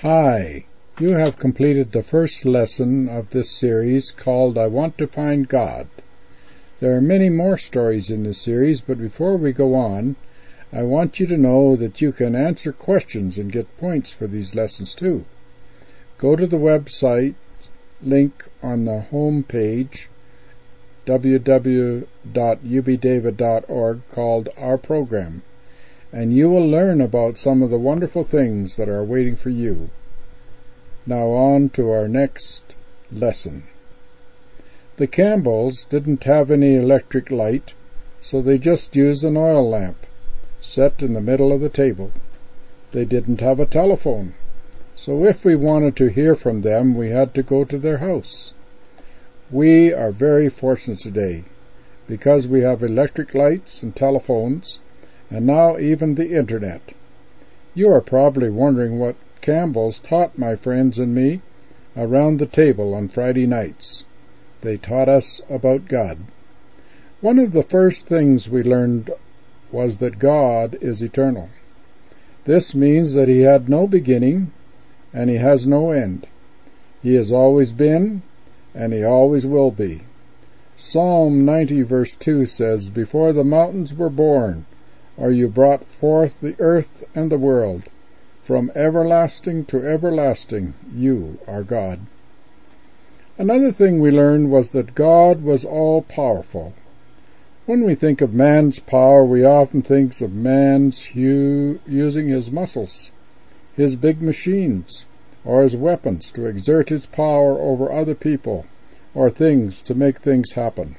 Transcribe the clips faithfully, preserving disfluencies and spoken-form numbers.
Hi, you have completed the first lesson of this series called I Want to Find God. There are many more stories in this series, but before we go on, I want you to know that you can answer questions and get points for these lessons too. Go to the website link on the home page, w w w dot u b david dot org, called Our Program, and you will learn about some of the wonderful things that are waiting for you. Now on to our next lesson. The Campbells didn't have any electric light, so they just used an oil lamp set in the middle of the table. They didn't have a telephone, so if we wanted to hear from them, we had to go to their house. We are very fortunate today, because we have electric lights and telephones, and now even the Internet. You are probably wondering what Campbells taught my friends and me around the table on Friday nights. They taught us about God. One of the first things we learned was that God is eternal. This means that He had no beginning and He has no end. He has always been and He always will be. Psalm ninety verse two says, "Before the mountains were born, or you brought forth the earth and the world, from everlasting to everlasting, you are God." Another thing we learned was that God was all-powerful. When we think of man's power, we often think of man's hu- using his muscles, his big machines, or his weapons to exert his power over other people or things to make things happen.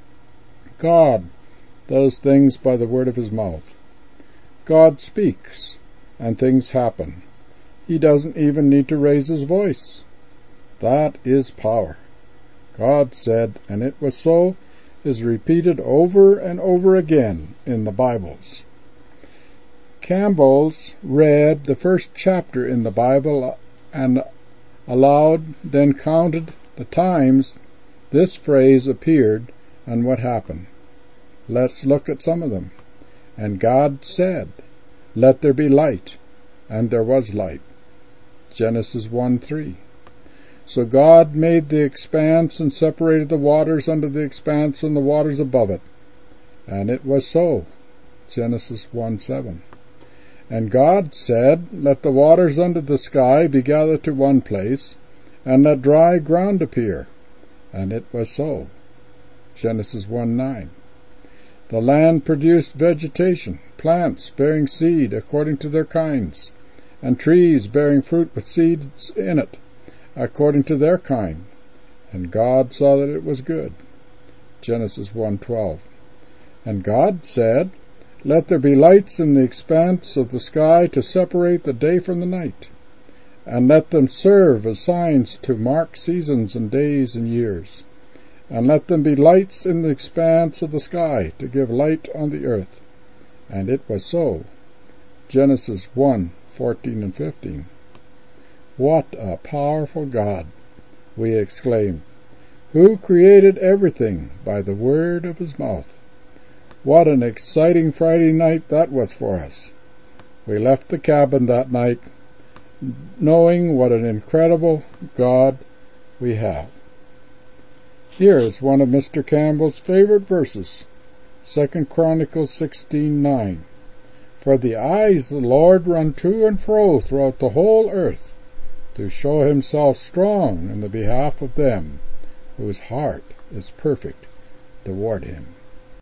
God does things by the word of His mouth. God speaks, and things happen. He doesn't even need to raise His voice. That is power. God said, and it was so, is repeated over and over again in the Bibles. Campbells read the first chapter in the Bible and aloud, then counted the times this phrase appeared and what happened. Let's look at some of them. And God said, "Let there be light," and there was light. Genesis one three. So God made the expanse and separated the waters under the expanse and the waters above it. And it was so. Genesis one seven. And God said, "Let the waters under the sky be gathered to one place, and let dry ground appear." And it was so. Genesis one nine. The land produced vegetation, plants bearing seed according to their kinds, and trees bearing fruit with seeds in it, according to their kind. And God saw that it was good. Genesis one twelve. And God said, "Let there be lights in the expanse of the sky to separate the day from the night, and let them serve as signs to mark seasons and days and years. And let them be lights in the expanse of the sky to give light on the earth." And it was so. Genesis one fourteen and fifteen. What a powerful God! We exclaimed, who created everything by the word of His mouth. What an exciting Friday night that was for us. We left the cabin that night knowing what an incredible God we have. Here is one of Mister Campbell's favorite verses, Second Chronicles sixteen nine. "For the eyes of the Lord run to and fro throughout the whole earth, to show Himself strong in the behalf of them whose heart is perfect toward Him."